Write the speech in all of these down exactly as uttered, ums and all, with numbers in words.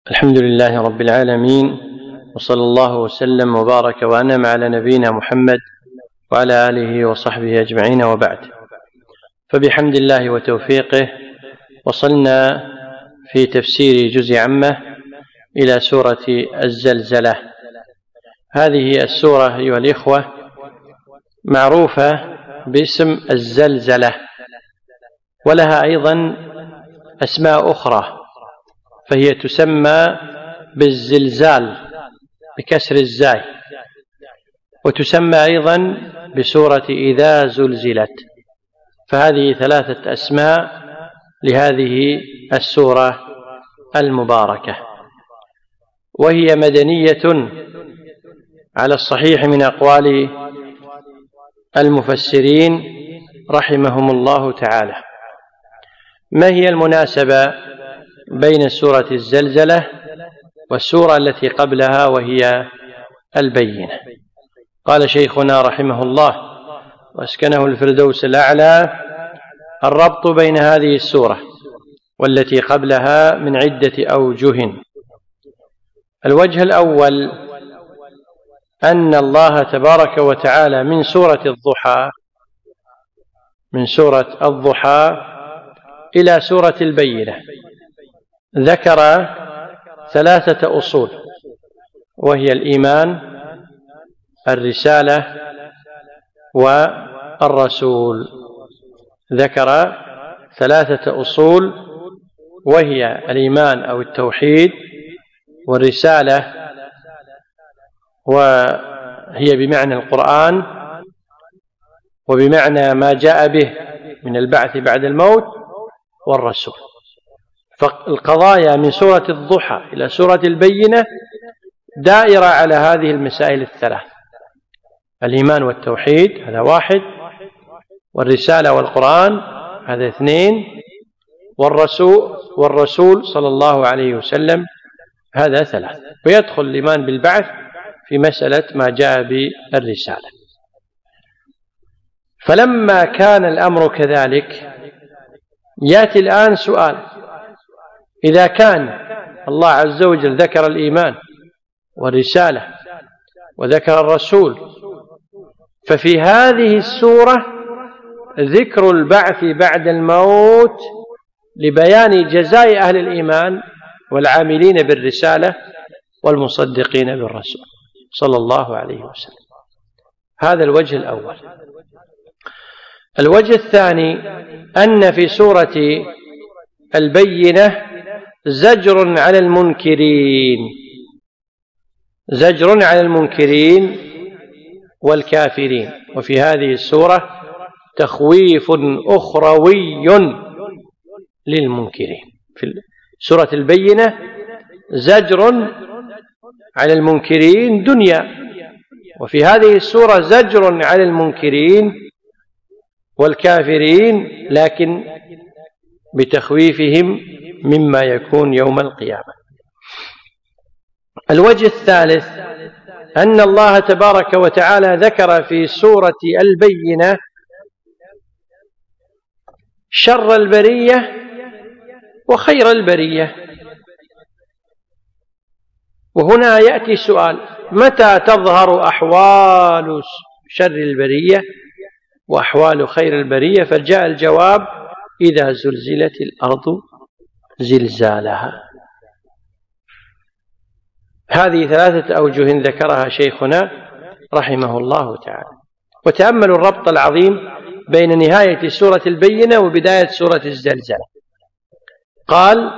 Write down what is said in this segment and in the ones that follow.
الحمد لله رب العالمين، وصلى الله وسلم وبارك وأنعم على نبينا محمد وعلى آله وصحبه أجمعين، وبعد. فبحمد الله وتوفيقه وصلنا في تفسير جزء عامة إلى سورة الزلزلة. هذه السورة أيها الإخوة معروفة باسم الزلزلة، ولها أيضا أسماء أخرى، فهي تسمى بالزلزال بكسر الزاي، وتسمى أيضا بسورة إذا زلزلت. فهذه ثلاثة أسماء لهذه السورة المباركة، وهي مدنية على الصحيح من أقوال المفسرين رحمهم الله تعالى. ما هي المناسبة بين سورة الزلزلة والسورة التي قبلها وهي البينة؟ قال شيخنا رحمه الله واسكنه الفردوس الأعلى: الربط بين هذه السورة والتي قبلها من عدة أوجه. الوجه الأول أن الله تبارك وتعالى من سورة الضحى من سورة الضحى إلى سورة البينة ذكر ثلاثة أصول، وهي الإيمان، الرسالة، والرسول. ذكر ثلاثة أصول، وهي الإيمان أو التوحيد، والرسالة وهي بمعنى القرآن وبمعنى ما جاء به من البعث بعد الموت، والرسول. فالقضايا من سورة الضحى إلى سورة البينة دائرة على هذه المسائل الثلاث: الإيمان والتوحيد هذا واحد، والرسالة والقرآن هذا اثنين، والرسول والرسول صلى الله عليه وسلم هذا ثلاث. ويدخل الإيمان بالبعث في مسألة ما جاء بالرسالة. فلما كان الأمر كذلك يأتي الآن سؤال: إذا كان الله عز وجل ذكر الإيمان والرسالة وذكر الرسول، ففي هذه السورة ذكر البعث بعد الموت لبيان جزاء أهل الإيمان والعاملين بالرسالة والمصدقين بالرسول صلى الله عليه وسلم. هذا الوجه الأول. الوجه الثاني أن في سورة البينة زجر على المنكرين زجر على المنكرين والكافرين، وفي هذه السورة تخويف أخروي للمنكرين. في سورة البينة زجر على المنكرين دنيا، وفي هذه السورة زجر على المنكرين والكافرين، لكن بتخويفهم مما يكون يوم القيامة. الوجه الثالث أن الله تبارك وتعالى ذكر في سورة البينة شر البرية وخير البرية. وهنا يأتي سؤال: متى تظهر أحوال شر البرية وأحوال خير البرية؟ فجاء الجواب: إذا زلزلت الأرض زلزالها. هذه ثلاثة أوجه ذكرها شيخنا رحمه الله تعالى. وتأملوا الربط العظيم بين نهاية سورة البينة وبداية سورة الزلزلة. قال: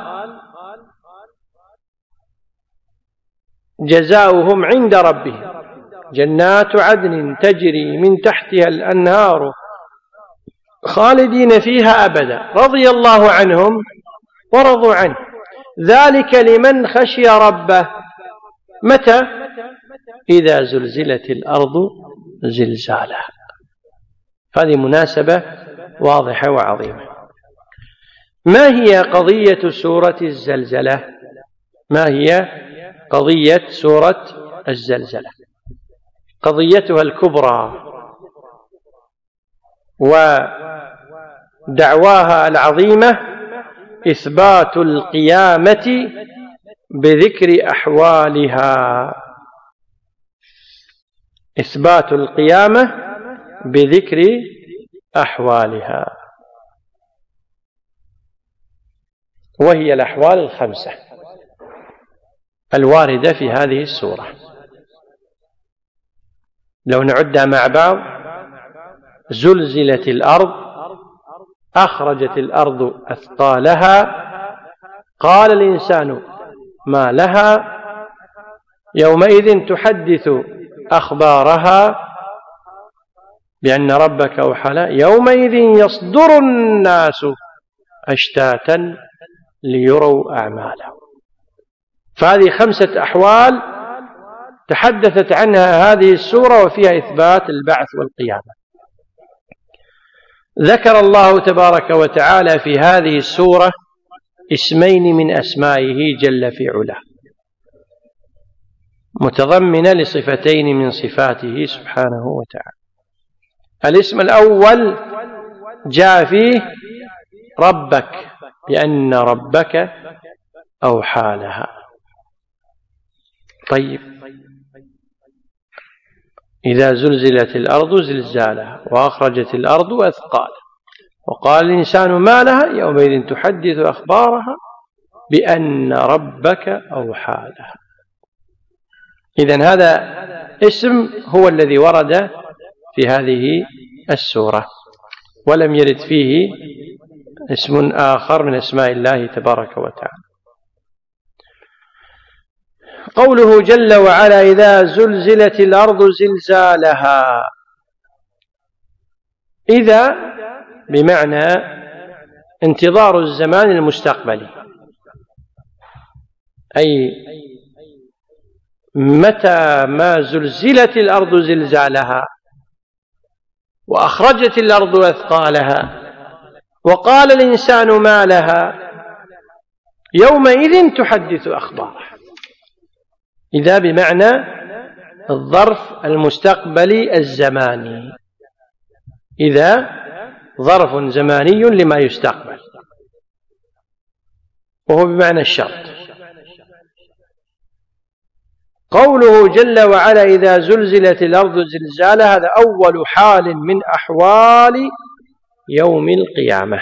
جزاؤهم عند ربهم جنات عدن تجري من تحتها الأنهار خالدين فيها أبدا رضي الله عنهم ورضوا عنه ذلك لمن خشي ربه. متى؟ إذا زلزلت الأرض زلزالها. هذه مناسبة واضحة وعظيمة. ما هي قضية سورة الزلزلة؟ ما هي قضية سورة الزلزلة؟ قضيتها الكبرى ودعواها العظيمة إثبات القيامة بذكر أحوالها، إثبات القيامة بذكر أحوالها، وهي الأحوال الخمسة الواردة في هذه السورة. لو نعدها مع بعض: زلزلت الأرض، أخرجت الأرض أثقالها، قال الإنسان ما لها، يومئذ تحدث أخبارها بأن ربك أوحى لها، يومئذ يصدر الناس أشتاتا ليروا أعمالهم. فهذه خمسة أحوال تحدثت عنها هذه السورة، وفيها إثبات البعث والقيامة. ذكر الله تبارك وتعالى في هذه السورة اسمين من أسمائه جل في علاه، متضمنة لصفتين من صفاته سبحانه وتعالى. الاسم الأول جاء فيه ربك، بأن ربك أوحى لها. طيب، إذا زلزلت الأرض زلزالها وأخرجت الأرض أثقالها وقال الإنسان ما لها، يومئذ تحدث أخبارها بأن ربك أوحى لها. إذن هذا اسم هو الذي ورد في هذه السورة، ولم يرد فيه اسم آخر من أسماء الله تبارك وتعالى. قوله جل وعلا: إذا زلزلت الأرض زلزالها، إذا بمعنى انتظار الزمان المستقبلي، أي متى ما زلزلت الأرض زلزالها وأخرجت الأرض أثقالها وقال الإنسان ما لها، يومئذ تحدث أخبارها. إذا بمعنى الظرف المستقبلي الزماني، إذا ظرف زماني لما يستقبل، وهو بمعنى الشرط. قوله جل وعلا: إذا زلزلت الأرض زلزالها، هذا أول حال من أحوال يوم القيامة،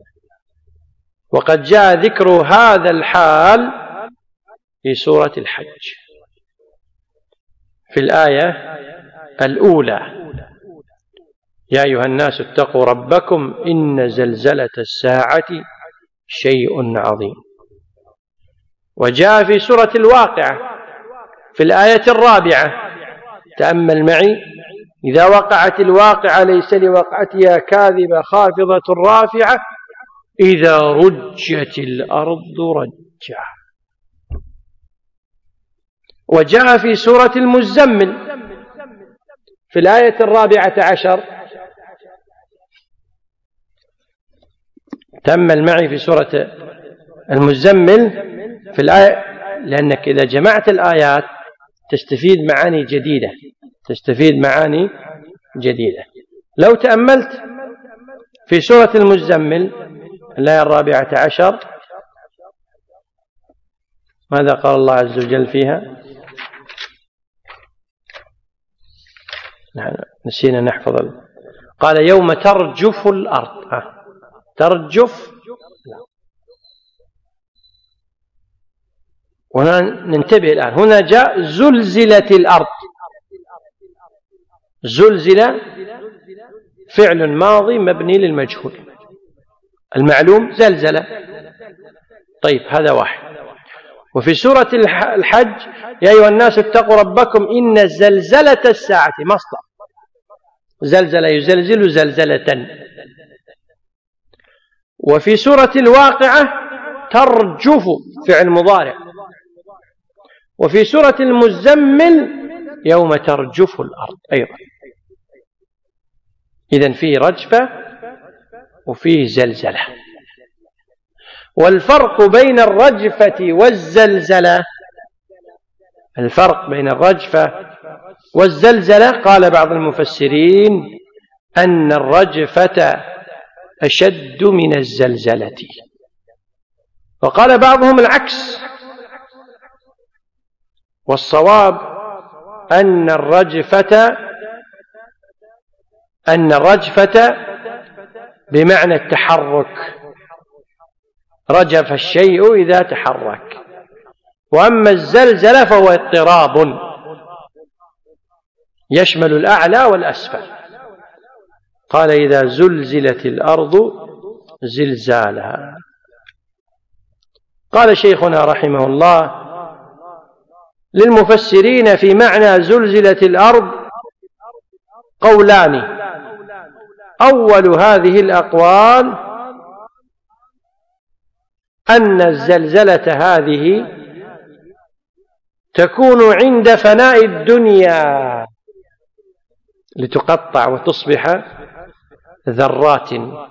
وقد جاء ذكر هذا الحال في سورة الحج في الآية الأولى: يا أيها الناس اتقوا ربكم إن زلزلة الساعة شيء عظيم. وجاء في سورة الواقعة في الآية الرابعة، تأمل معي: إذا وقعت الواقعة ليس لوقعتها كاذبة خافضة رافعة إذا رجت الأرض رجا. وجاء في سورة المزمل في الآية الرابعة عشر، تأمل معي في سورة المزمل في الآية، لأنك إذا جمعت الآيات تستفيد معاني جديدة تستفيد معاني جديدة. لو تأملت في سورة المزمل الآية الرابعة عشر، ماذا قال الله عز وجل فيها؟ نسينا نحفظ. قال: يوم ترجف الأرض. ترجف، وهنا ننتبه الآن، هنا جاء زلزلت الأرض. زلزل فعل ماضي مبني للمجهول، المعلوم زلزلة. طيب، هذا واحد. وفي سورة الحج: يا أيها الناس اتقوا ربكم إن زلزلة الساعة، مصدر زلزل يزلزل زلزلة. وفي سورة الواقعة: ترجف فعل مضارع. وفي سورة المزمل: يوم ترجف الأرض أيضا. إذن فيه رجفة وفيه زلزلة. والفرق بين الرجفة والزلزلة، الفرق بين الرجفة والزلزلة، قال بعض المفسرين أن الرجفة أشد من الزلزلة، وقال بعضهم العكس، والصواب أن الرجفة أن الرجفة بمعنى التحرك، رجف الشيء إذا تحرك. وأما الزلزلة فهو اضطراب يشمل الأعلى والأسفل. قال إذا زلزلت الأرض زلزالها. قال شيخنا رحمه الله للمفسرين في معنى زلزلت الأرض قولان. أول هذه الأقوال أن الزلزلة هذه تكون عند فناء الدنيا لتقطع وتصبح ذرات،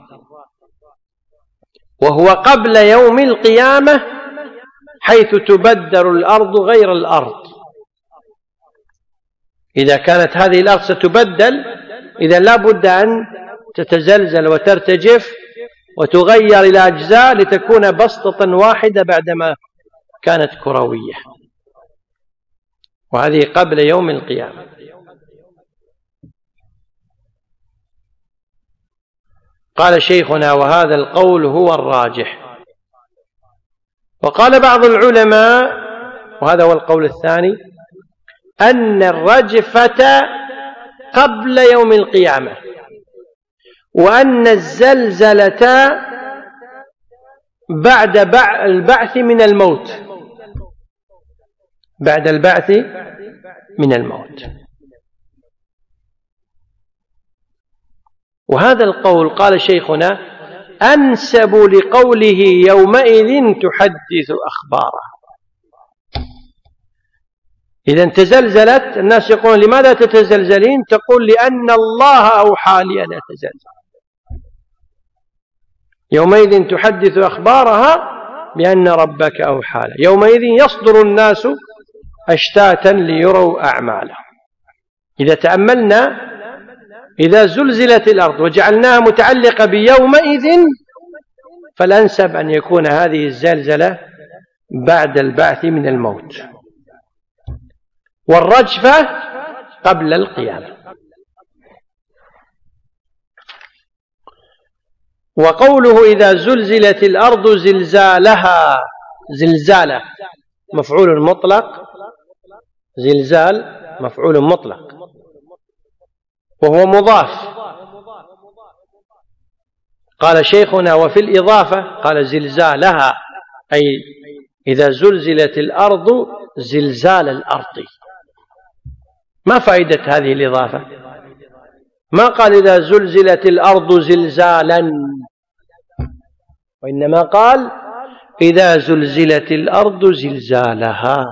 وهو قبل يوم القيامة حيث تبدل الأرض غير الأرض. إذا كانت هذه الأرض ستبدل إذا لا بد أن تتزلزل وترتجف وتغير إلى أجزاء لتكون بسطة واحدة بعدما كانت كروية، وهذه قبل يوم القيامة. قال شيخنا وهذا القول هو الراجح. وقال بعض العلماء وهذا هو القول الثاني أن الرجفة قبل يوم القيامة، وأن الزلزلة بعد البعث من الموت، بعد البعث من الموت. وهذا القول قال شيخنا أنسب لقوله يومئذ تحدث أخبارها. إذا تزلزلت الناس يقولون لماذا تتزلزلين؟ تقول لأن الله أوحى لي أن أتزلزل. يومئذ تحدث أخبارها بأن ربك أوحى لها. يومئذ يصدر الناس أشتاتا ليروا أعمالهم. إذا تأملنا إذا زلزلت الأرض وجعلناها متعلقة بيومئذ فالأنسب أن يكون هذه الزلزلة بعد البعث من الموت، والرجفة قبل القيامة. وقوله إذا زلزلت الأرض زلزالها، زلزالة مفعول مطلق، زلزال مفعول مطلق وهو مضاف. قال شيخنا وفي الإضافة قال زلزالها أي إذا زلزلت الأرض زلزال الأرض. ما فائدة هذه الإضافة؟ ما قال إذا زلزلت الأرض زلزالا، وإنما قال إذا زلزلت الأرض زلزالها.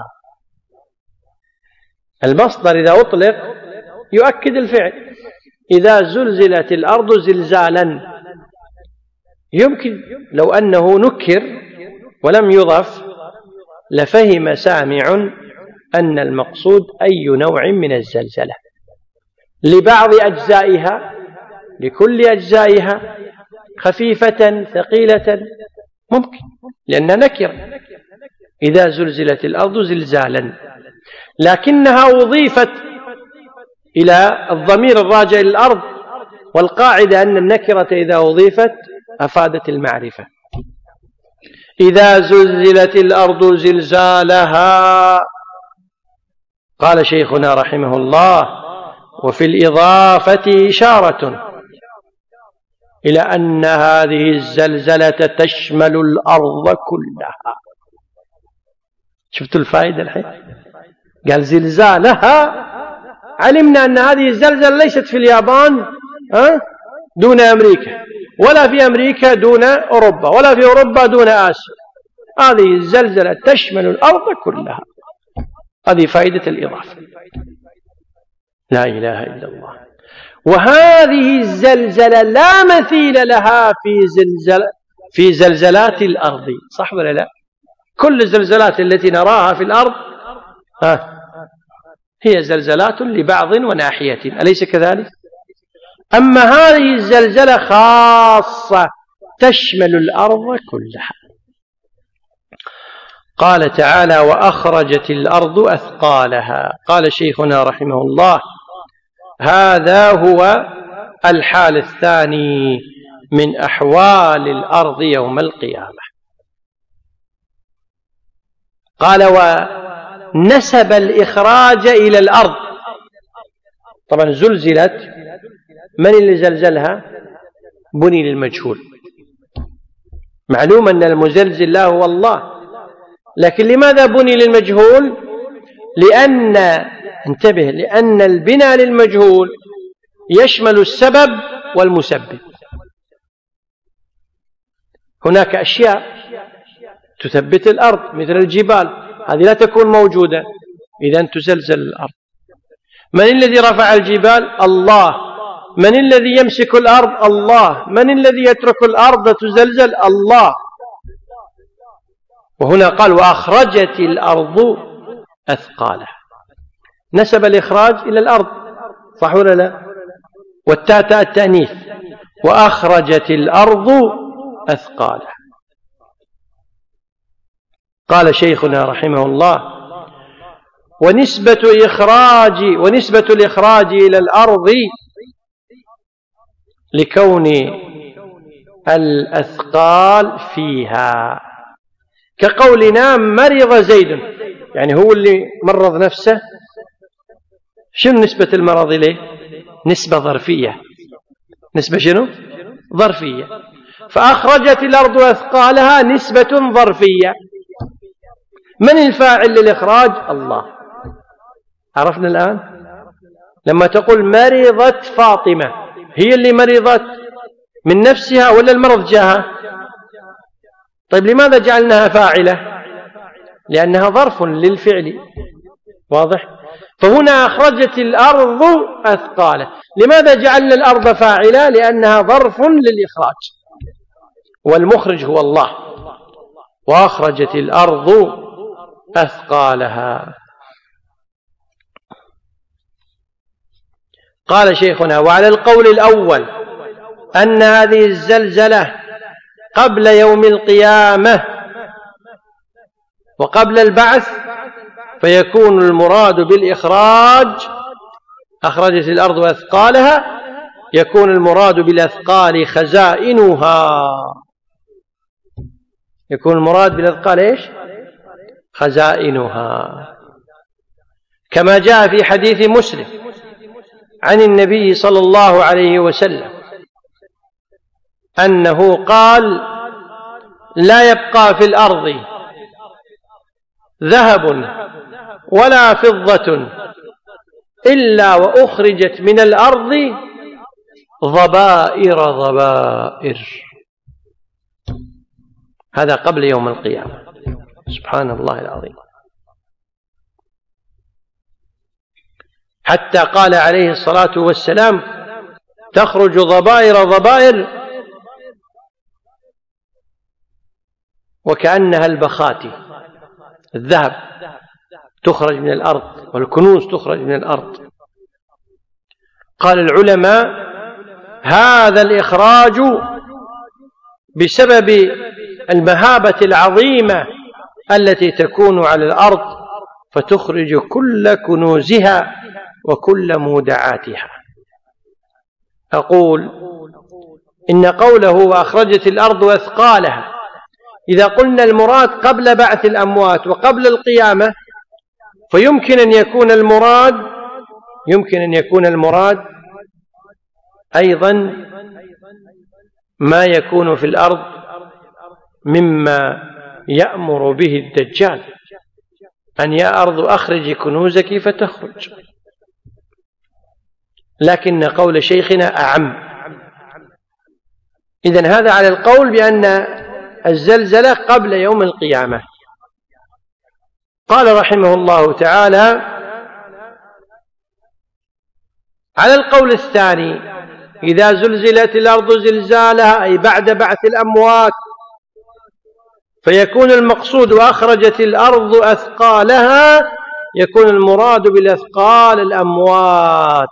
المصدر إذا أطلق يؤكد الفعل. إذا زلزلت الأرض زلزالا يمكن لو أنه نكر ولم يضف لفهم سامع أن المقصود أي نوع من الزلزلة لبعض أجزائها، لكل أجزائها، خفيفة ثقيلة، ممكن لأنها نكر. إذا زلزلت الأرض زلزالا، لكنها أضيفت إلى الضمير الراجع للأرض، والقاعدة أن النكرة إذا أضيفت أفادت المعرفة. إذا زلزلت الأرض زلزالها. قال شيخنا رحمه الله وفي الإضافة إشارة إلى أن هذه الزلزلة تشمل الأرض كلها. شفت الفائدة الحين؟ قال زلزالها، علمنا أن هذه الزلزلة ليست في اليابان دون أمريكا، ولا في أمريكا دون أوروبا، ولا في أوروبا دون آسيا. هذه الزلزلة تشمل الأرض كلها. هذه فائدة الإضافة. لا إله إلا الله. وهذه الزلزلة لا مثيل لها في زلزل في زلزلات الأرض، صح ولا لا؟ كل الزلزلات التي نراها في الأرض ها هي زلزلات لبعض وناحية، أليس كذلك؟ أما هذه الزلزلة خاصة تشمل الأرض كلها. قال تعالى: وأخرجت الأرض أثقالها. قال شيخنا رحمه الله: هذا هو الحال الثاني من أحوال الأرض يوم القيامة. قال: ونسب الإخراج إلى الأرض. طبعا زلزلت، من اللي زلزلها؟ بني للمجهول. معلوم أن المزلزل لا هو الله، لكن لماذا بني للمجهول؟ لأن انتبه لأن البناء للمجهول يشمل السبب والمسبب. هناك أشياء تثبت الأرض مثل الجبال، هذه لا تكون موجودة، إذن تزلزل الأرض. من الذي رفع الجبال؟ الله. من الذي يمسك الأرض؟ الله. من الذي يترك الأرض تزلزل؟ الله. وهنا قال: وأخرجت الأرض أثقالها. نسب الإخراج إلى الأرض، صح ولا لا؟ والتاء تاء التأنيث. وأخرجت الأرض أثقالها. قال شيخنا رحمه الله: ونسبة إخراج ونسبة الإخراج إلى الأرض لكون الأثقال فيها، كقولنا مرض زيد، يعني هو اللي مرض نفسه. شنو نسبة المرض إليه؟ نسبة ظرفية. نسبة شنو؟ ظرفية. فأخرجت الأرض أثقالها نسبة ظرفية. من الفاعل للإخراج؟ الله. عرفنا الآن؟ لما تقول مرضت فاطمة، هي اللي مرضت من نفسها ولا المرض جاءها؟ طيب لماذا جعلناها فاعلة؟ لأنها ظرف للفعل، واضح؟ فهنا أخرجت الأرض أثقالها. لماذا جعلنا الأرض فاعلة؟ لأنها ظرف للإخراج، والمخرج هو الله. وأخرجت الأرض أثقالها. قال شيخنا: وعلى القول الأول أن هذه الزلزلة قبل يوم القيامة وقبل البعث، فيكون المراد بالإخراج أخرجت الأرض أثقالها، يكون المراد بالأثقال خزائنها. يكون المراد بالأثقال إيش؟ خزائنها، كما جاء في حديث مسلم عن النبي صلى الله عليه وسلم أنه قال: لا يبقى في الأرض ذهب ولا فضة إلا وأخرجت من الأرض ضبائر ضبائر. هذا قبل يوم القيامة. سبحان الله العظيم. حتى قال عليه الصلاة والسلام: تخرج ضبائر ضبائر وكأنها البخاتي. الذهب تخرج من الأرض والكنوز تخرج من الأرض. قال العلماء: هذا الإخراج بسبب المهابة العظيمة التي تكون على الأرض، فتخرج كل كنوزها وكل مودعاتها. أقول إن قوله وأخرجت الأرض أثقالها، إذا قلنا المراد قبل بعث الأموات وقبل القيامة، فيمكن أن يكون المراد يمكن أن يكون المراد أيضا ما يكون في الأرض مما يأمر به الدجال، أن يا أرض أخرج كنوزك فتخرج. لكن قول شيخنا أعم. إذن هذا على القول بأن الزلزلة قبل يوم القيامة. قال رحمه الله تعالى: على القول الثاني: إذا زلزلت الأرض زلزالها، أي بعد بعث الأموات، فيكون المقصود وأخرجت الأرض أثقالها، يكون المراد بالأثقال الأموات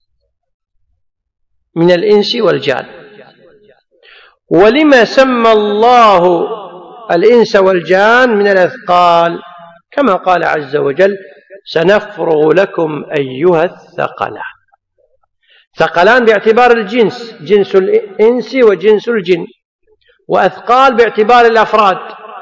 من الإنس والجان. ولما سمى الله الإنس والجان من الأثقال، كما قال عز وجل: سنفرغ لكم أيها الثقلان. ثقلان باعتبار الجنس، جنس الإنس وجنس الجن، وأثقال باعتبار الأفراد.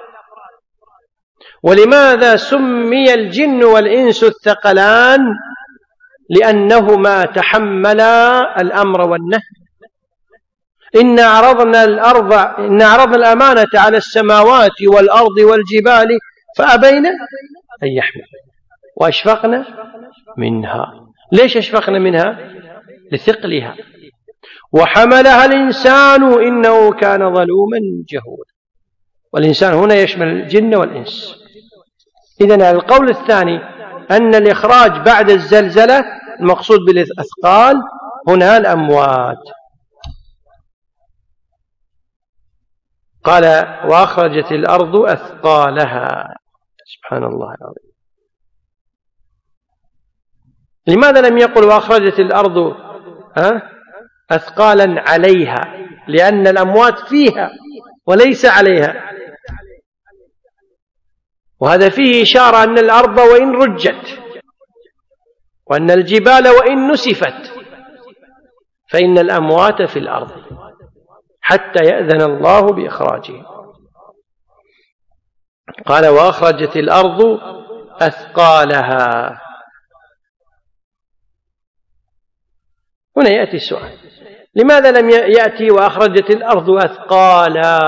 ولماذا سمي الجن والإنس الثقلان؟ لأنهما تحملا الأمر والنهي. إنا عرضنا الأرض إنا عرضنا الأمانة على السماوات والأرض والجبال فأبين أن يحملن وأشفقن منها. ليش أشفقن منها؟ لثقلها. وحملها الإنسان إنه كان ظلوما جهولا. والإنسان هنا يشمل الجن والإنس. إذن القول الثاني أن الإخراج بعد الزلزلة المقصود بالأثقال هنا الأموات. قال: وأخرجت الأرض أثقالها. سبحان الله العظيم. لماذا لم يقل وأخرجت الأرض أثقالا عليها؟ لأن الأموات فيها وليس عليها، وهذا فيه إشارة أن الأرض وإن رجت وأن الجبال وإن نسفت فإن الأموات في الأرض حتى يأذن الله بإخراجهم. قال: وأخرجت الأرض أثقالها. هنا يأتي السؤال: لماذا لم يأتي وأخرجت الأرض أثقالا؟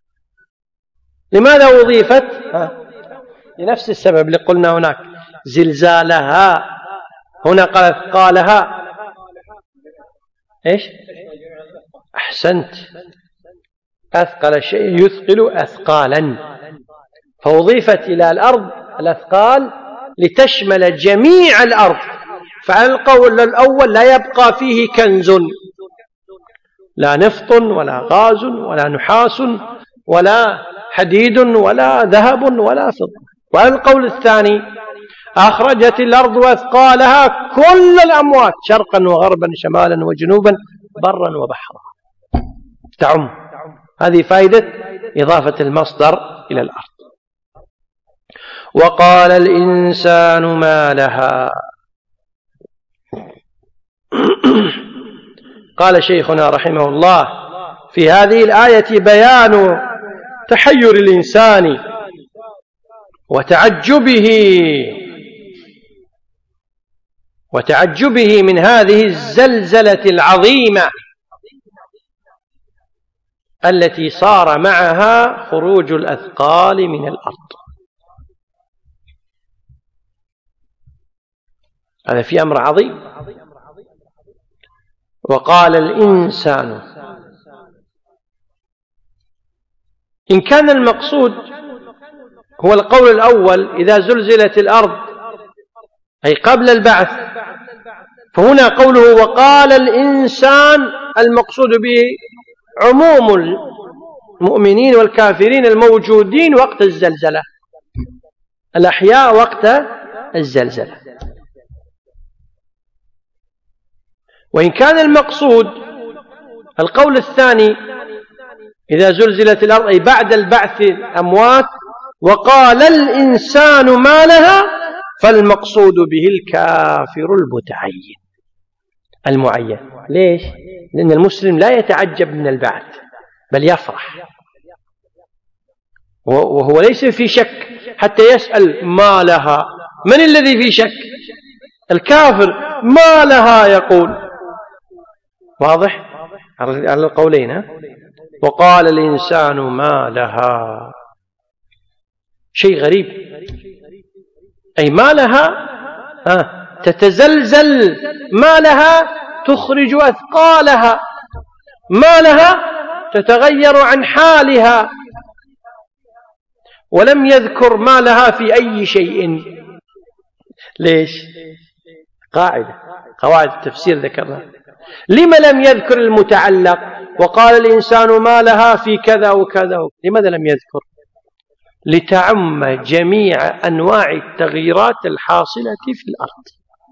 لماذا أضيفت؟ لنفس السبب اللي قلنا هناك، زلزالها. هنا قال أثقالها. إيش؟ أحسنت، أثقل الشيء يثقل أثقالا، فأضيفت إلى الأرض الأثقال لتشمل جميع الأرض. فعلى القول الأول لا يبقى فيه كنز، لا نفط ولا غاز ولا نحاس ولا حديد ولا ذهب ولا فضة. وعلى القول الثاني أخرجت الأرض أثقالها، كل الأموات شرقا وغربا شمالا وجنوبا برا وبحرا تعم. هذه فائدة إضافة المصدر إلى الأرض. وقال الإنسان ما لها. قال شيخنا رحمه الله في هذه الآية بيان تحير الإنسان وتعجبه وتعجبه من هذه الزلزلة العظيمة التي صار معها خروج الأثقال من الأرض. هذا في أمر عظيم. وقال الإنسان، إن كان المقصود هو القول الأول إذا زلزلت الأرض أي قبل البعث، فهنا قوله وقال الإنسان المقصود به عموم المؤمنين والكافرين الموجودين وقت الزلزلة، الأحياء وقت الزلزلة. وإن كان المقصود القول الثاني إذا زلزلت الأرض أي بعد البعث أموات، وقال الإنسان ما لها، فالمقصود به الكافر المتعين المعين. ليش؟ لأن المسلم لا يتعجب من البعث بل يفرح، وهو ليس في شك حتى يسأل ما لها. من الذي في شك؟ الكافر. ما لها يقول. واضح على القولين. وقال الإنسان ما لها، شيء غريب، أي ما لها آه تتزلزل، ما لها تخرج أثقالها، ما لها تتغير عن حالها، ولم يذكر ما لها في أي شيء. ليش؟ قاعدة قواعد التفسير ذكرها. لما لم يذكر المتعلق وقال الإنسان ما لها في كذا وكذا؟ لماذا لم يذكر؟ لتعم جميع أنواع التغييرات الحاصلة في الأرض.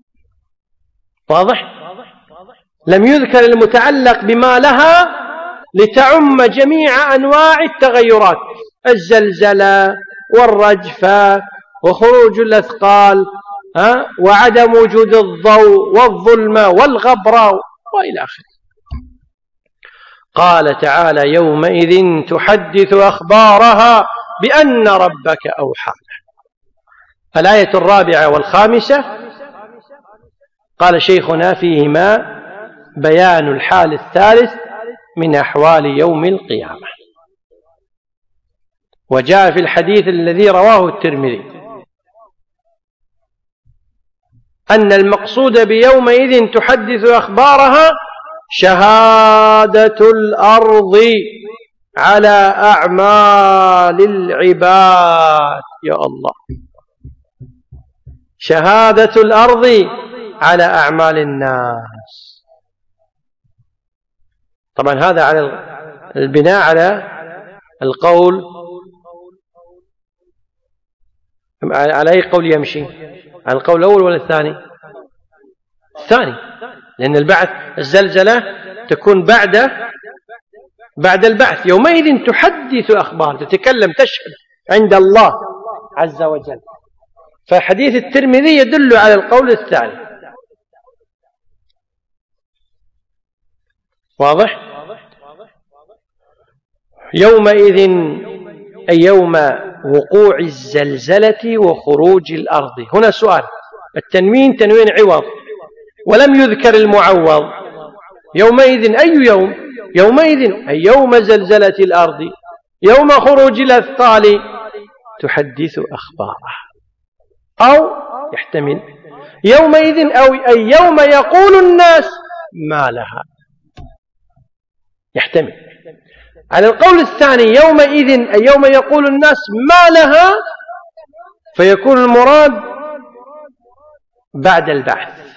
واضح؟ لم يذكر المتعلق بما لها لتعم جميع أنواع التغيرات الزلزلة والرجفة وخروج الأثقال ها وعدم وجود الضوء والظلمة والغبرة وإلى آخره. قال تعالى يومئذ تحدث أخبارها بأن ربك أوحى لها. الآية الرابعة والخامسة قال شيخنا فيهما بيان الحال الثالث من أحوال يوم القيامة. وجاء في الحديث الذي رواه الترمذي أن المقصود بيومئذ تحدث أخبارها شهادة الأرض على أعمال العباد. يا الله، شهادة الأرض على أعمال الناس. طبعا هذا على البناء على القول، على أي قول يمشي؟ على القول الأول ولا الثاني؟ الثاني، لأن البعث الزلزلة تكون بعد بعد البعث. يومئذ تحدث أخبار، تتكلم، تشهد عند الله عز وجل. فحديث الترمذي يدل على القول الثاني. واضح؟ يومئذ أي يوم وقوع الزلزلة وخروج الأرض. هنا سؤال، التنوين تنوين عوض ولم يذكر المعوض. يومئذ أي يوم؟ يومئذ أي يوم زلزلة الأرض، يوم خروج الأثقال تحدث أخبارها. أو يحتمل يومئذ أو أي يوم يقول الناس ما لها، يحتمل. على القول الثاني يومئذ أي يوم يقول الناس ما لها، فيكون المراد بعد البعث.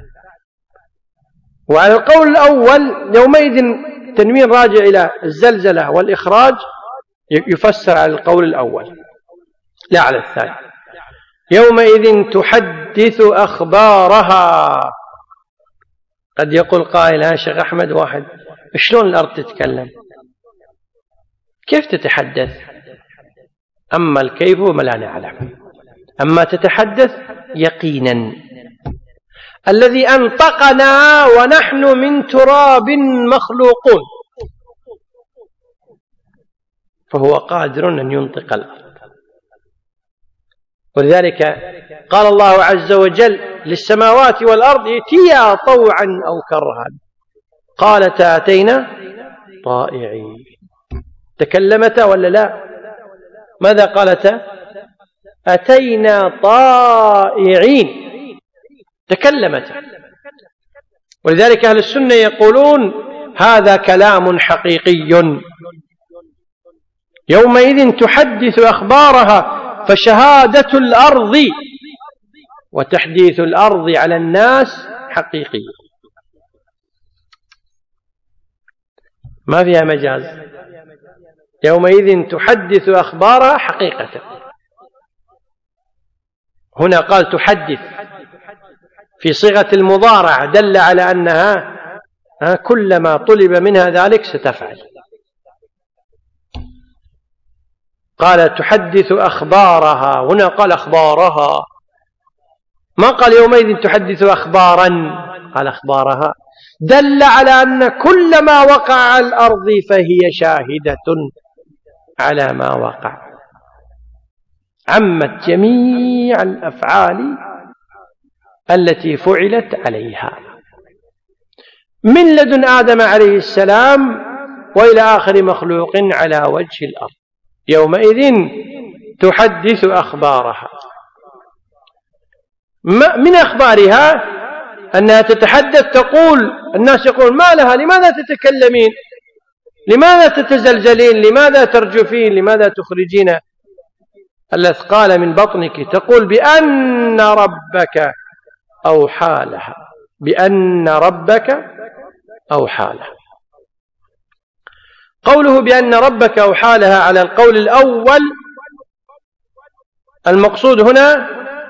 وعلى القول الأول يومئذ تنوين راجع إلى الزلزلة والإخراج، يفسر على القول الأول لا على الثاني. يومئذ تحدث أخبارها. قد يقول قائل يا شيخ أحمد واحد شلون الأرض تتكلم؟ كيف تتحدث؟ أما الكيف وما لا نعلم، أما تتحدث يقينا. الذي أنطقنا ونحن من تراب مخلوقون، فهو قادر أن ينطق الأرض. ولذلك قال الله عز وجل للسماوات والأرض ائتيا طوعا أو كرها قالتا أتينا طائعين. تكلمتا ولا لا؟ ماذا قالتا؟ أتينا طائعين، تكلمتا. ولذلك أهل السنة يقولون هذا كلام حقيقي. يومئذ تحدث أخبارها، فشهادة الأرض وتحديث الأرض على الناس حقيقي، ما فيها مجاز. يومئذ تحدث أخبارها حقيقة. هنا قال تحدث في صيغة المضارع، دل على أنها كلما طلب منها ذلك ستفعل. قال تحدث أخبارها، هنا قال أخبارها، ما قال يومئذ تحدث أخبارا، قال أخبارها. دل على أن كل ما وقع على الأرض فهي شاهدة على ما وقع. عمت جميع الأفعال التي فعلت عليها من لدن آدم عليه السلام وإلى آخر مخلوق على وجه الأرض. يومئذ تحدث أخبارها. من أخبارها أنها تتحدث، تقول الناس يقول ما لها، لماذا تتكلمين، لماذا تتزلزلين، لماذا ترجفين، لماذا تخرجين الأثقال من بطنك. تقول بأن ربك أوحى لها، بأن ربك أوحى لها. قوله بأن ربك أوحى لها على القول الأول، المقصود هنا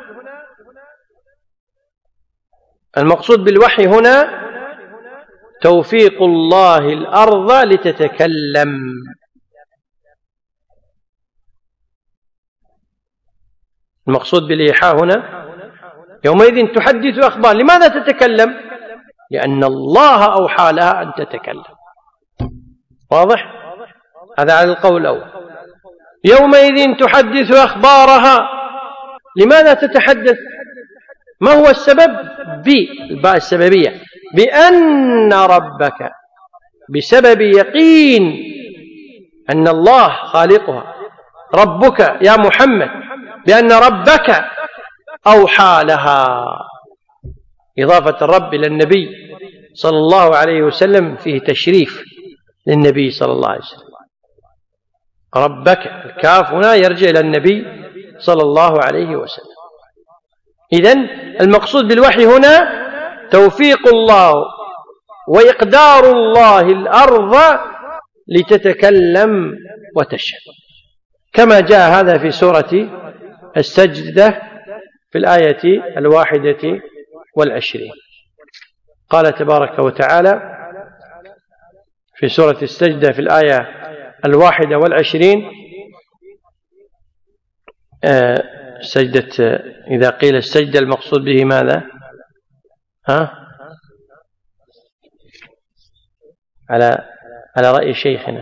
المقصود بالوحي هنا توفيق الله الأرض لتتكلم. المقصود بالإيحاء هنا يومئذ تحدث أخبار. لماذا تتكلم؟ لأن الله أوحى لها أن تتكلم. واضح؟ هذا على القول الأول. يومئذ تحدث أخبارها. لماذا تتحدث؟ ما هو السبب؟ بالباء السببية، بأن ربك، بسبب يقين أن الله خالقها، ربك يا محمد، بأن ربك أوحى لها. إضافة الرب إلى النبي صلى الله عليه وسلم فيه تشريف للنبي صلى الله عليه وسلم. ربك، الكاف هنا يرجع إلى النبي صلى الله عليه وسلم. إذن المقصود بالوحي هنا توفيق الله وإقدار الله الأرض لتتكلم وتشهد، كما جاء هذا في سورة السجدة في الآية الواحدة والعشرين. قال تبارك وتعالى في سورة السجدة في الآية الواحدة والعشرين، آه سجدة، إذا قيل السجدة المقصود به ماذا؟ ها؟ على على رأي شيخنا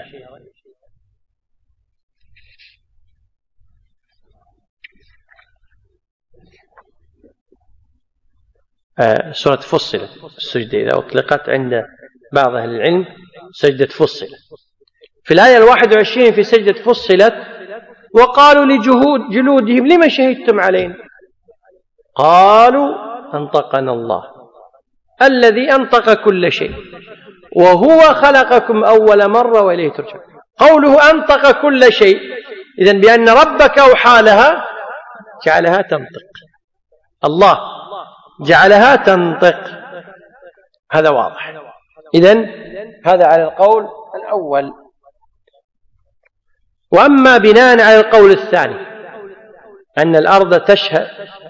آه سورة فصلت. السجدة إذا أطلقت عند بعض أهل العلم سجدة فصلت. في الآية الواحد وعشرين في سجدة فصلت وقالوا لجهود جلودهم لما شهدتم علينا؟ قالوا أنطقنا الله الذي أنطق كل شيء وهو خلقكم أول مرة وإليه ترجعون. قوله أنطق كل شيء، إذن بأن ربك أوحى لها جعلها تنطق. الله جعلها تنطق، هذا واضح. إذن هذا على القول الأول. وأما بناء على القول الثاني أن الأرض تشهد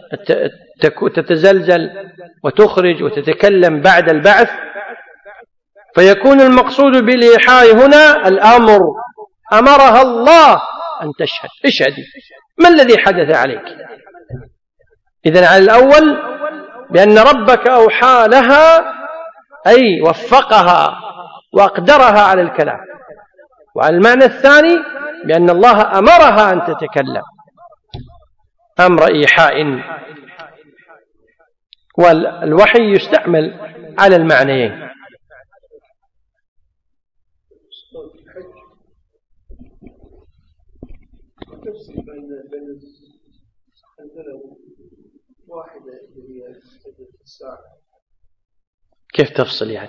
تتزلزل وتخرج وتتكلم بعد البعث، فيكون المقصود بالإيحاء هنا الأمر، أمرها الله أن تشهد، اشهدي، ما الذي حدث عليك؟ إذن على الأول بأن ربك أوحى لها أي وفقها وأقدرها على الكلام، وعلى المعنى الثاني بأن الله أمرها أن تتكلم، أمر إيحاء. والوحي يستعمل على المعنيين. كيف تفصل يعني؟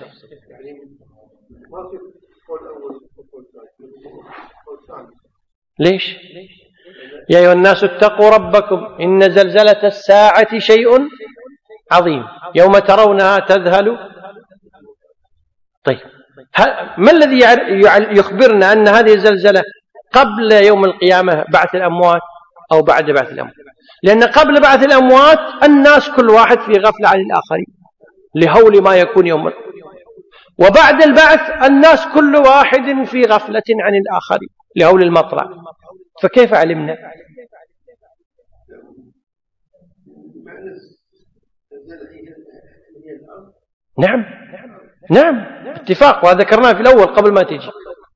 ليش؟ يا أيها الناس اتقوا ربكم إن زلزلة الساعة شيء عظيم يوم ترونها تذهل. طيب ما الذي يخبرنا أن هذه الزلزلة قبل يوم القيامة بعث الأموات أو بعد بعث الأموات؟ لأن قبل بعث الأموات الناس كل واحد في غفلة عن الآخرين لهول ما يكون يوم القيامة، وبعد البعث الناس كل واحد في غفلة عن الآخرين لهول المطلع. فكيف علمنا؟ نعم نعم اتفاق، وذكرناه في الأول قبل ما تجي.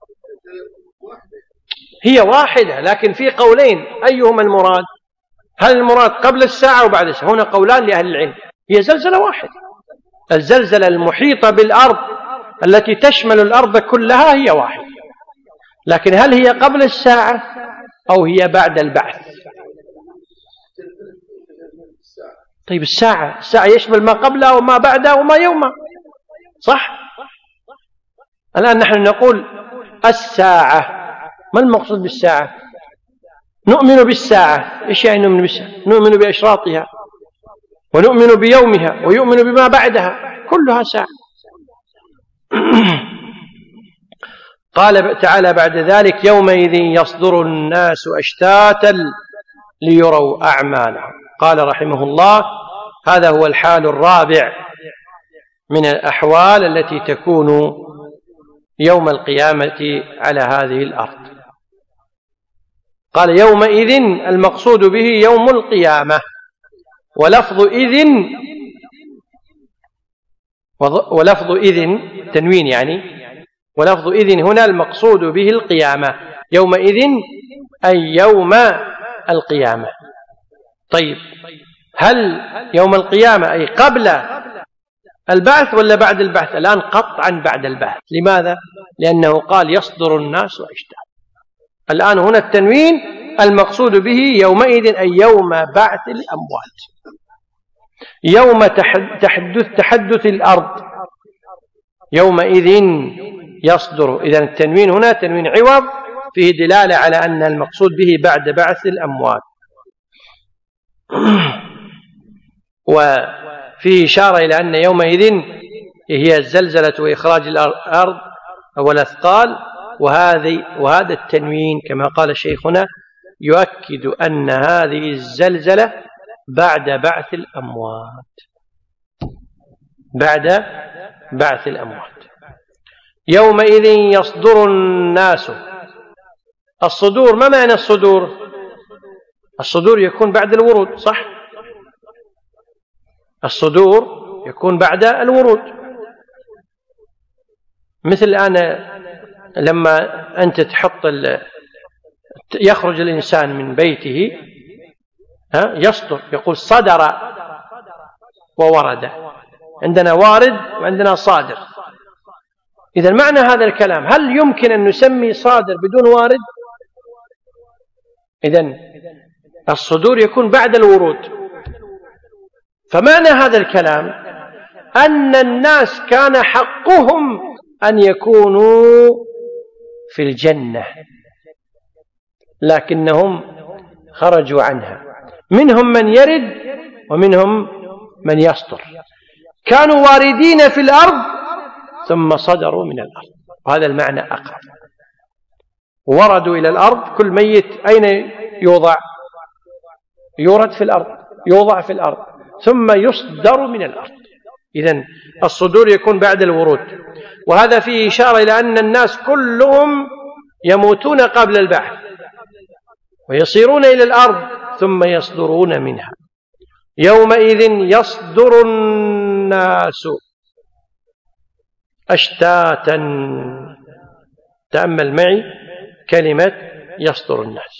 هي واحدة لكن في قولين، أيهما المراد؟ هل المراد قبل الساعة وبعد الساعة؟ هنا قولان لأهل العلم. هي زلزلة واحدة، الزلزلة المحيطة بالأرض التي تشمل الأرض كلها هي واحدة، لكن هل هي قبل الساعة أو هي بعد البعث؟ طيب الساعة الساعة يشمل ما قبلها وما بعدها وما يومها، صح؟ الآن نحن نقول الساعة، ما المقصود بالساعة؟ نؤمن بالساعة. إيش يعني نؤمن بالساعة؟ نؤمن بأشراطها ونؤمن بيومها ويؤمن بما بعدها، كلها ساعة. قال تعالى بعد ذلك يومئذ يصدر الناس أشتاتا ليروا أعمالهم. قال رحمه الله هذا هو الحال الرابع من الأحوال التي تكون يوم القيامة على هذه الأرض. قال يومئذ المقصود به يوم القيامة، ولفظ إذن ولفظ إذن تنوين يعني، ولفظ إذن هنا المقصود به القيامة، يومئذ أي يوم القيامة. طيب هل يوم القيامة أي قبل البعث ولا بعد البعث؟ الآن قطعا بعد البعث. لماذا؟ لأنه قال يصدر الناس أشتاتا. الآن هنا التنوين المقصود به يومئذ أي يوم بعث الأموات، يوم تحدث تحدث الأرض، يومئذ يصدر. إذن التنوين هنا تنوين عوض فيه دلالة على أن المقصود به بعد بعث الأموات، وفيه إشارة إلى أن يومئذ هي الزلزلة وإخراج الأرض والأثقال، وهذه وهذا التنوين كما قال شيخنا يؤكد أن هذه الزلزلة بعد بعث الأموات، بعد بعث الأموات. يومئذ يصدر الناس. الصدور، ما معنى الصدور؟ الصدور يكون بعد الورود، صح؟ الصدور يكون بعد الورود. مثل الآن لما أنت تحط يخرج الإنسان من بيته يصدر، يقول صدر وورد. عندنا وارد وعندنا صادر. إذا معنى هذا الكلام، هل يمكن أن نسمي صادر بدون وارد؟ إذن الصدور يكون بعد الورود. فمعنى هذا الكلام أن الناس كان حقهم أن يكونوا في الجنة، لكنهم خرجوا عنها، منهم من يرد ومنهم من يصدر. كانوا واردين في الأرض ثم صدروا من الأرض، وهذا المعنى أقرب. وردوا إلى الأرض، كل ميت أين يوضع؟ يورد في الأرض، يوضع في الأرض ثم يصدر من الأرض. إذن الصدور يكون بعد الورود، وهذا فيه إشارة إلى أن الناس كلهم يموتون قبل البعث ويصيرون إلى الأرض ثم يصدرون منها. يومئذ يصدر الناس أشتاتا. تأمل معي كلمة يصدر الناس.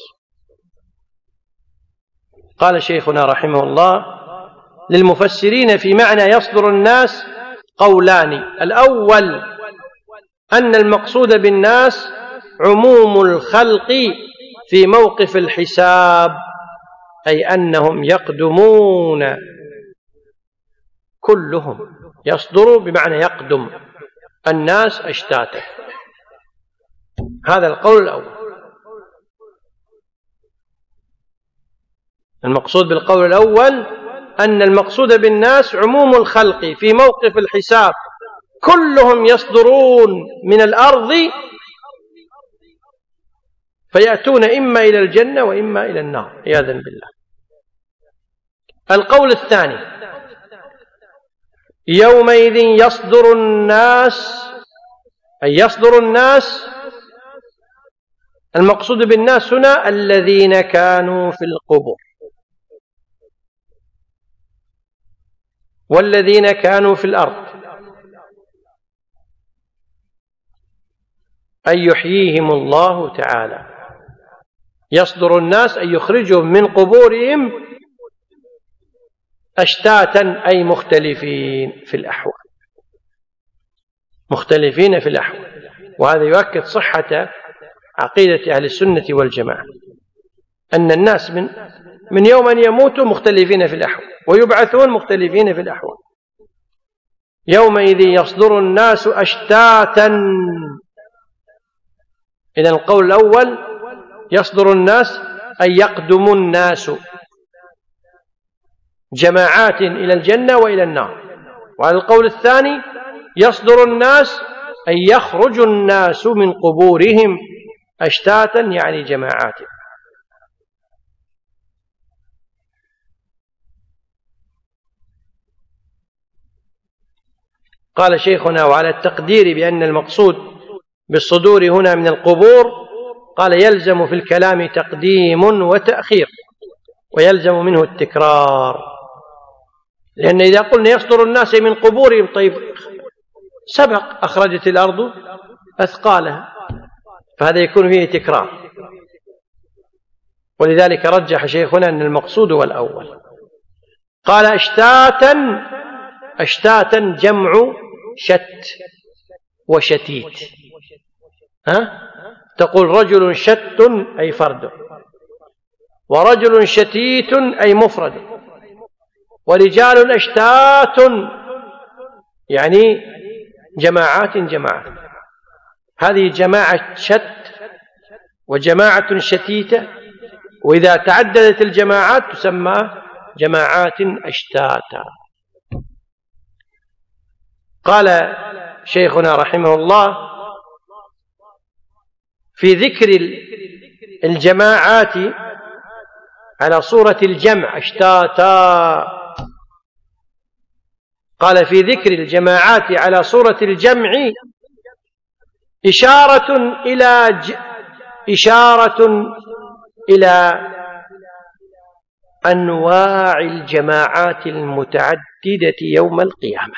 قال شيخنا رحمه الله للمفسرين في معنى يصدر الناس قولان. الأول أن المقصود بالناس عموم الخلق في موقف الحساب، أي أنهم يقدمون كلهم. يصدر بمعنى يقدم الناس أشتاتا، هذا القول الأول. المقصود بالقول الأول أن المقصود بالناس عموم الخلق في موقف الحساب، كلهم يصدرون من الأرض فيأتون إما إلى الجنة وإما إلى النار عياذا بالله. القول الثاني يومئذ يصدر الناس، أي يصدر الناس، المقصود بالناس هنا الذين كانوا في القبور والذين كانوا في الأرض، أي يحييهم الله تعالى. يصدر الناس أي يخرجهم من قبورهم أشتاتا، أي مختلفين في الأحوال، مختلفين في الأحوال. وهذا يؤكد صحة عقيدة أهل السنة والجماعة، أن الناس من من يوم أن يموتوا مختلفين في الأحوال ويبعثون مختلفين في الأحوال. يومئذ يصدر الناس أشتاتا. إذن القول الأول يصدر الناس أي يقدم الناس جماعات إلى الجنة وإلى النار. وعلى القول الثاني يصدر الناس أي يخرج الناس من قبورهم أشتاتا، يعني جماعات. قال شيخنا وعلى التقدير بأن المقصود بالصدور هنا من القبور قال يلزم في الكلام تقديم وتأخير ويلزم منه التكرار، لأن إذا قلنا يصدر الناس من قبورهم، طيب سبق أخرجت الأرض أثقالها، فهذا يكون فيه تكرار. ولذلك رجح شيخنا أن المقصود هو الأول. قال أشتاتا، أشتاتا جمع شت وشتيت. ها؟ تقول رجل شت أي فرد، ورجل شتيت أي مفرد، ورجال أشتات يعني جماعات جماعات. هذه جماعة شت وجماعة شتيتة، وإذا تعددت الجماعات تسمى جماعات أشتاتا. قال شيخنا رحمه الله في ذكر الجماعات على صورة الجمع أشتاتا، قال في ذكر الجماعات على صورة الجمع إشارة إلى ج... إشارة إلى أنواع الجماعات المتعددة يوم القيامة.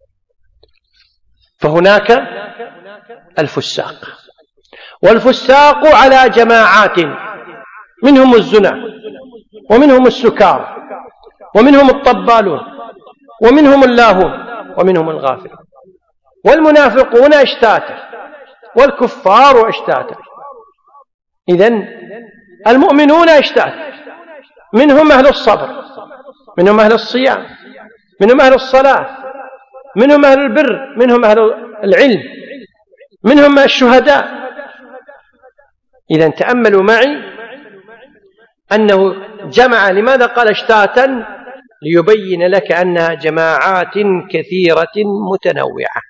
فهناك الفساق، والفساق على جماعات، منهم الزنا، ومنهم السكار، ومنهم الطبالون، ومنهم اللاهون، ومنهم الغافلون. والمنافقون أشتاتا، والكفار أشتاتا. إذن المؤمنون أشتاتا، منهم أهل الصبر، منهم أهل الصيام، منهم أهل الصلاة، منهم أهل البر، منهم أهل العلم، منهم الشهداء. إذن تأملوا معي أنه جمع. لماذا قال اشتاتا؟ ليبين لك أنها جماعات كثيرة متنوعة.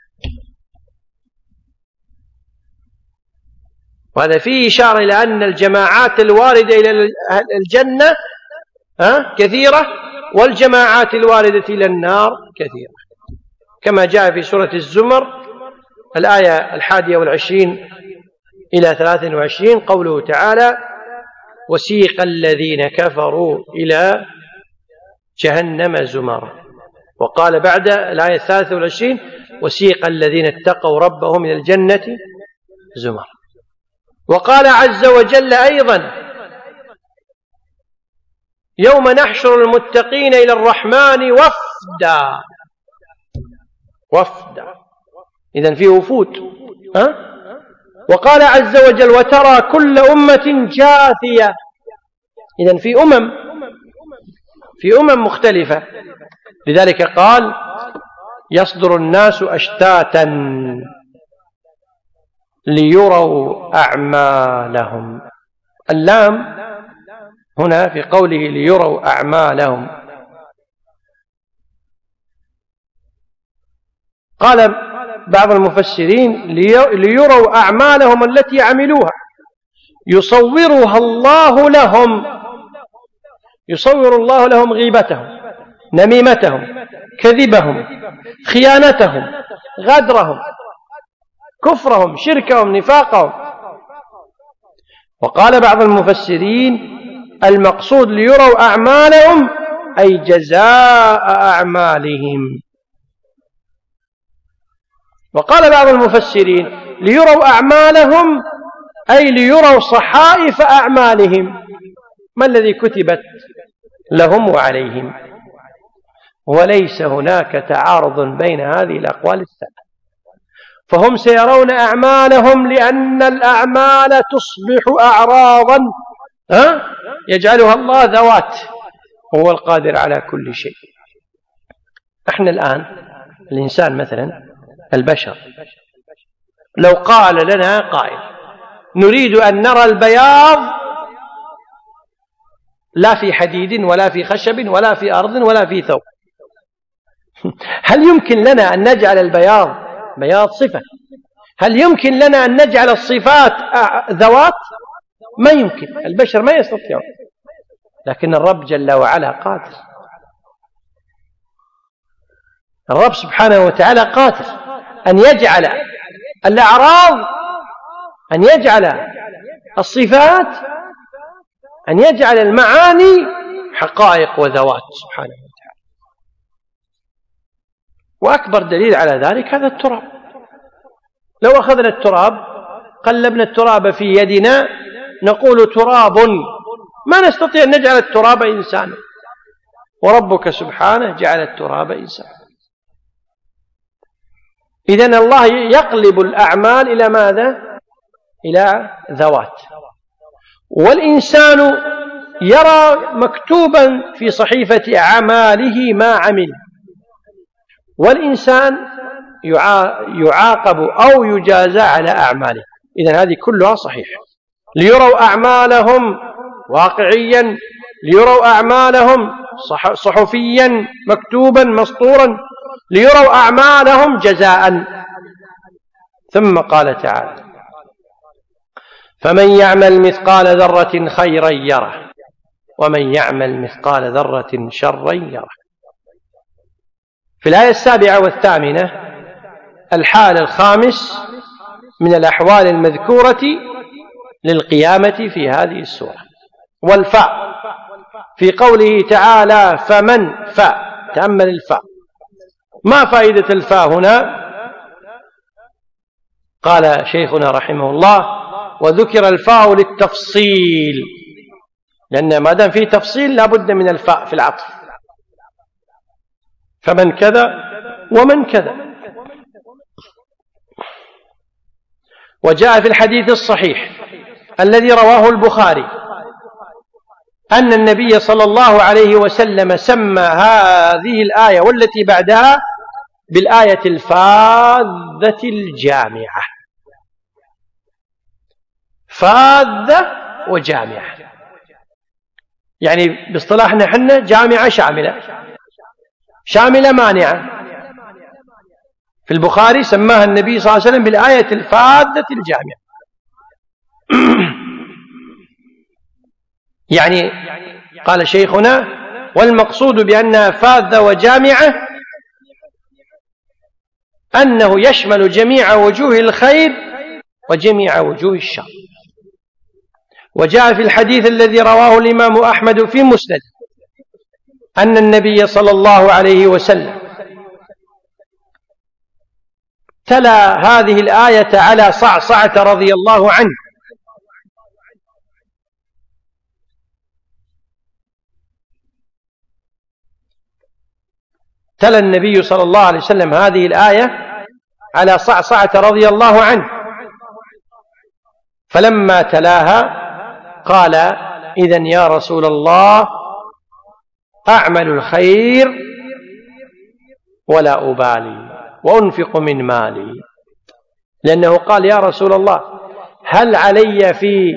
وهذا فيه إشارة إلى أن الجماعات الواردة إلى الجنة كثيرة، والجماعات الواردة إلى النار كثيرة، كما جاء في سورة الزمر الآية الحادية والعشرين إلى ثلاث وعشرين قوله تعالى: وسيق الذين كفروا إلى جهنم زمرا. وقال بعد الآية الثالثة والعشرين: وسيق الذين اتقوا ربهم إلى الجنة زمرا. وقال عز وجل أيضا: يوم نحشر المتقين إلى الرحمن وفدا. وفدا، إذن فيه وفود. ها؟ وقال عز وجل: وترى كل أمة جاثية. إذن في أمم في أمم مختلفة. لذلك قال: يصدر الناس أشتاتا ليروا أعمالهم. اللام هنا في قوله ليروا أعمالهم، قال بعض المفسرين: ليروا أعمالهم التي عملوها يصورها الله لهم، يصور الله لهم غيبتهم، نميمتهم، كذبهم، خيانتهم، غدرهم، كفرهم، شركهم، نفاقهم. وقال بعض المفسرين: المقصود ليروا أعمالهم أي جزاء أعمالهم. وقال بعض المفسرين: ليروا أعمالهم أي ليروا صحائف أعمالهم، ما الذي كتبت لهم وعليهم. وليس هناك تعارض بين هذه الأقوال الثلاث، فهم سيرون أعمالهم لأن الأعمال تصبح أعراضا ها؟ يجعلها الله ذوات، هو القادر على كل شيء. احنا الآن الإنسان مثلا البشر، لو قال لنا قائل: نريد أن نرى البياض لا في حديد ولا في خشب ولا في أرض ولا في ثوب، هل يمكن لنا أن نجعل البياض بياض صفة؟ هل يمكن لنا أن نجعل الصفات ذوات؟ ما يمكن، البشر ما يستطيعون. لكن الرب جل وعلا قادر، الرب سبحانه وتعالى قادر أن يجعل الأعراض، أن يجعل الصفات أن يجعل المعاني حقائق وذوات سبحانه وتعالى. وأكبر دليل على ذلك هذا التراب. لو أخذنا التراب قلبنا التراب في يدنا نقول تراب، ما نستطيع أن نجعل التراب إنسانا، وربك سبحانه جعل التراب إنسانا. إذن الله يقلب الأعمال إلى ماذا؟ إلى ذوات. والإنسان يرى مكتوبا في صحيفة أعماله ما عمل، والإنسان يعاقب أو يجازى على أعماله. إذن هذه كلها صحيحة. ليروا أعمالهم واقعيا، ليروا أعمالهم صحفيا مكتوبا مسطورا، ليروا أعمالهم جزاء. ثم قال تعالى: فمن يعمل مثقال ذرة خيرا يره ومن يعمل مثقال ذرة شرا يره. في الآية السابعة والثامنة الحال الخامس من الأحوال المذكورة للقيامة في هذه السورة. والفاء في قوله تعالى فمن فاء، تأمل الفاء، ما فائدة الفاء هنا؟ قال شيخنا رحمه الله: وذكر الفاء للتفصيل، لأن ما دام فيه تفصيل لا بد من الفاء في العطف. فمن كذا ومن كذا. وجاء في الحديث الصحيح الذي رواه البخاري أن النبي صلى الله عليه وسلم سمى هذه الآية والتي بعدها بالآية الفاذة الجامعة. فاذة وجامعة، يعني باصطلاحنا حنا جامعة شاملة، شاملة مانعة. في البخاري سماها النبي صلى الله عليه وسلم بالآية الفاذة الجامعة. يعني قال شيخنا: والمقصود بأنها فاذة وجامعة أنه يشمل جميع وجوه الخير وجميع وجوه الشر. وجاء في الحديث الذي رواه الإمام أحمد في مسند أن النبي صلى الله عليه وسلم تلا هذه الآية على صعصعة رضي الله عنه، تلا النبي صلى الله عليه وسلم هذه الآية على صعصعة رضي الله عنه، فلما تلاها قال: إذن يا رسول الله أعمل الخير ولا أبالي وأنفق من مالي. لأنه قال: يا رسول الله هل علي في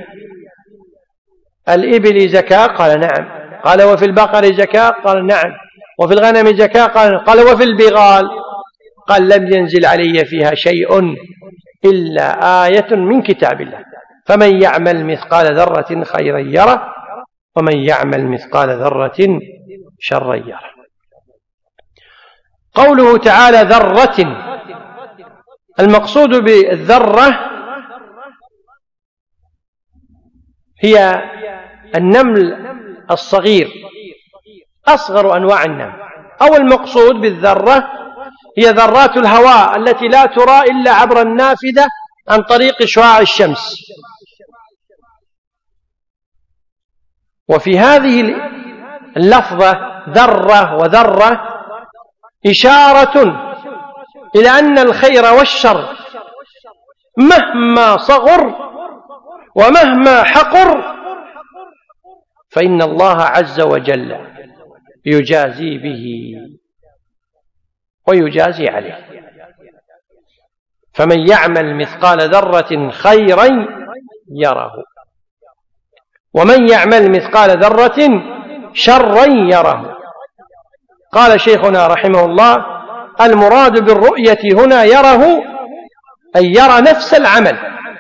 الإبل زكاة؟ قال: نعم. قال: وفي البقر زكاة؟ قال: نعم. وفي الغنم زكاة؟ قال: قال وفي البغال؟ قال: لم ينزل علي فيها شيء إلا آية من كتاب الله، فمن يعمل مثقال ذرة خيرا يره ومن يعمل مثقال ذرة شرا يره. قوله تعالى ذرة، المقصود بالذرة هي النمل الصغير، أصغر أنواع النمل. أو المقصود بالذرة هي ذرات الهواء التي لا ترى إلا عبر النافذة عن طريق شعاع الشمس. وفي هذه اللفظة ذرة وذرة إشارة إلى أن الخير والشر مهما صغر ومهما حقر فإن الله عز وجل يجازي به ويجازي عليه. فمن يعمل مثقال ذرة خيرا يره ومن يعمل مثقال ذرة شرا يره. قال شيخنا رحمه الله: المراد بالرؤية هنا يره أن يرى نفس العمل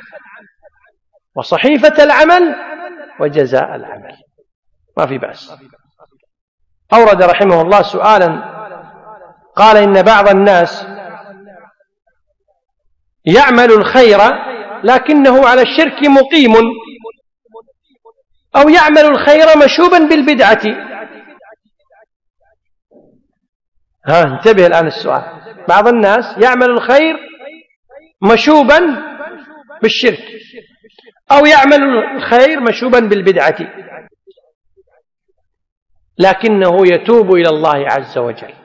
وصحيفة العمل وجزاء العمل، ما في بأس. أورد رحمه الله سؤالا، قال: إن بعض الناس يعمل الخير لكنه على الشرك مقيم أو يعمل الخير مشوبا بالبدعة. ها انتبه الآن السؤال. بعض الناس يعمل الخير مشوبا بالشرك، أو يعمل الخير مشوبا بالبدعة، لكنه يتوب إلى الله عز وجل.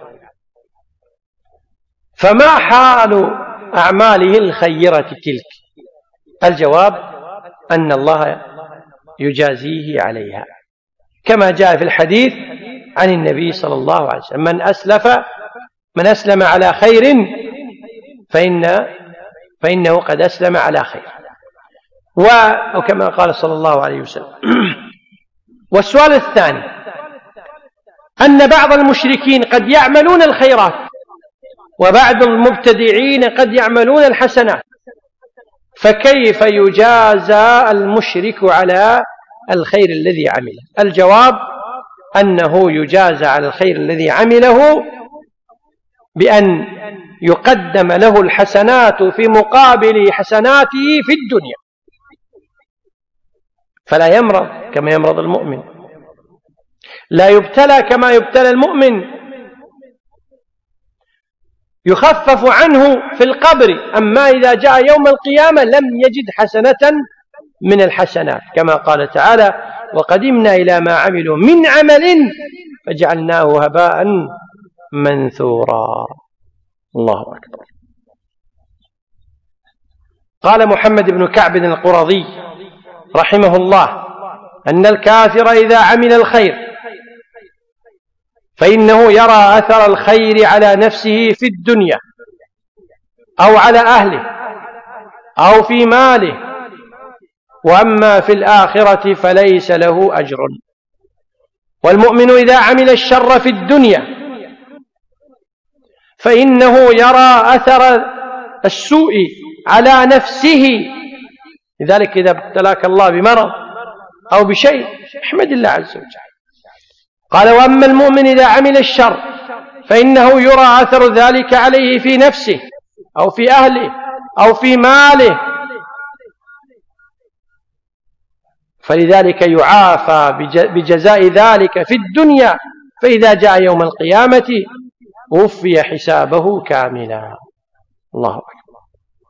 فما حال أعماله الخيرة تلك؟ الجواب أن الله يجازيه عليها، كما جاء في الحديث عن النبي صلى الله عليه وسلم: من أسلف من أسلم على خير فإن فإنه قد أسلم على خير، وكما قال صلى الله عليه وسلم. والسؤال الثاني: أن بعض المشركين قد يعملون الخيرات، وبعض المبتدعين قد يعملون الحسنات، فكيف يجازى المشرك على الخير الذي عمله؟ الجواب أنه يجازى على الخير الذي عمله بأن يقدم له الحسنات في مقابل حسناته في الدنيا، فلا يمرض كما يمرض المؤمن، لا يبتلى كما يبتلى المؤمن، يخفف عنه في القبر، أما إذا جاء يوم القيامة لم يجد حسنة من الحسنات، كما قال تعالى: وقدمنا إلى ما عملوا من عمل فجعلناه هباء منثورا. الله أكبر. قال محمد بن كعب القرظي رحمه الله: أن الكافر إذا عمل الخير فإنه يرى أثر الخير على نفسه في الدنيا أو على أهله أو في ماله، وأما في الآخرة فليس له أجر. والمؤمن إذا عمل الشر في الدنيا فإنه يرى أثر السوء على نفسه، لذلك إذا ابتلاك الله بمرض أو بشيء احمد الله عز وجل. قال: وأما المؤمن إذا عمل الشر فإنه يرى أثر ذلك عليه في نفسه أو في أهله أو في ماله، فلذلك يعافى بجزاء ذلك في الدنيا، فإذا جاء يوم القيامة وفي حسابه كاملا. الله أكبر.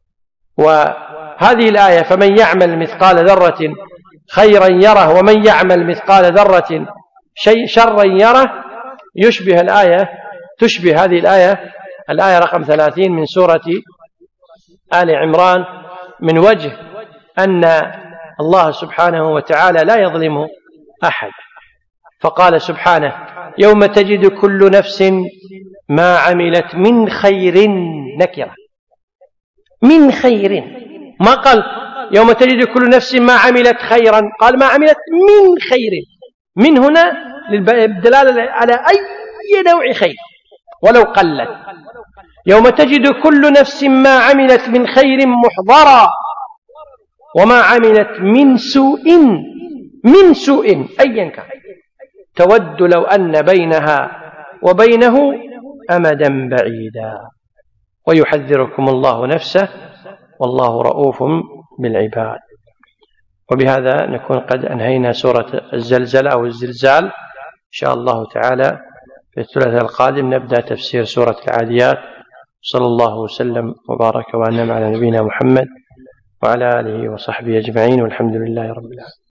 وهذه الآية: فمن يعمل مثقال ذرة خيرا يره ومن يعمل مثقال ذرة شيء شرا يره، يشبه الآية تشبه هذه الآية الآية رقم ثلاثين من سورة آل عمران، من وجه أن الله سبحانه وتعالى لا يظلم أحد، فقال سبحانه: يوم تجد كل نفس ما عملت من خير نكرة. من خير، ما قال يوم تجد كل نفس ما عملت خيرا، قال ما عملت من خير. من هنا للدلالة على أي نوع خير ولو قلت. يوم تجد كل نفس ما عملت من خير محضرا وما عملت من سوء من سوء أيا كان تود لو أن بينها وبينه أمدا بعيدا، ويحذركم الله نفسه والله رؤوف بالعباد. وبهذا نكون قد أنهينا سورة الزلزلة أو الزلزال. إن شاء الله تعالى في الثلاثاء القادم نبدأ تفسير سورة العاديات. صلى الله وسلم وبارك وأنعم على نبينا محمد وعلى آله وصحبه أجمعين، والحمد لله رب العالمين.